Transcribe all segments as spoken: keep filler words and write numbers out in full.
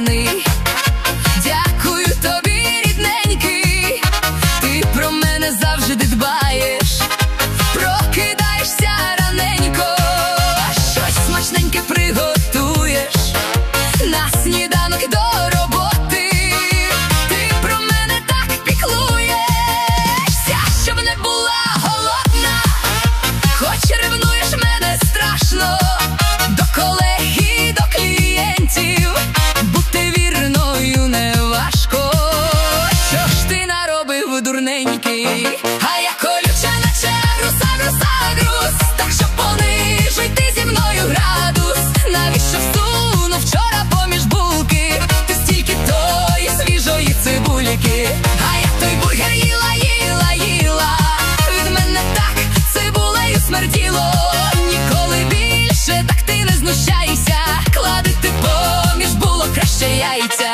коханий. Дякую тобі, рідненький, ти про мене завжди дбаєш. Прокидаєшся раненько, щось смачненьке приготуєш. На сніданок до роботи ти про мене так піклуєшся, щоб не була голодна. Хоч ревнуєш мене страшно, до колег і до клієнтів бути вірною не важко. Що ж ти наробив, дурненький? А я колюча, наче груса, груса, груз. Так що понижуй ти зі мною градус. Навіщо всунув вчора поміж булки ти стільки тої свіжої цибульки? А я той бургер їла, їла, їла, від мене так цибулею смерділо. Ніколи більше так ти не знущайся, клади ти поміж булок краще яйця.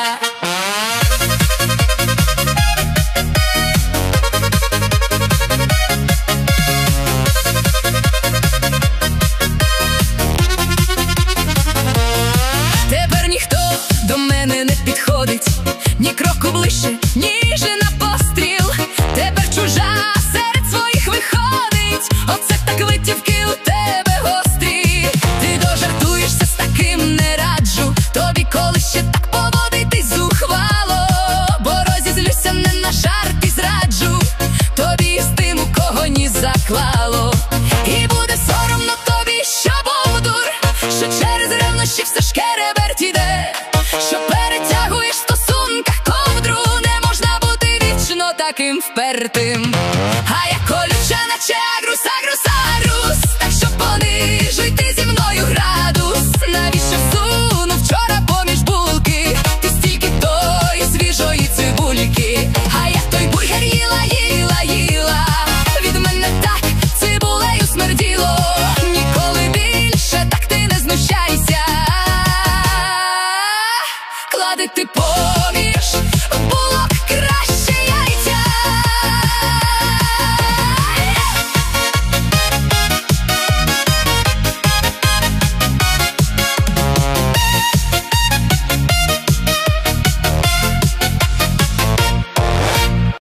Тепер ніхто до мене не підходить, ні кроку ближче, ніж на постріл. Тепер чужа серед своїх виходить, оце так витівки у тебе гострі. Ти дожартуєшся, з таким не раджу тобі, коли ще так поводитись зухвало. Бо розізлюся не на жарт і зраджу тобі з тим, у кого ні заклало. І буде соромно тобі, що був дур, що через ревнощі все шкереберть іде, що перетягуєш в стосунках ковдру. Не можна бути вічно таким впертим. А я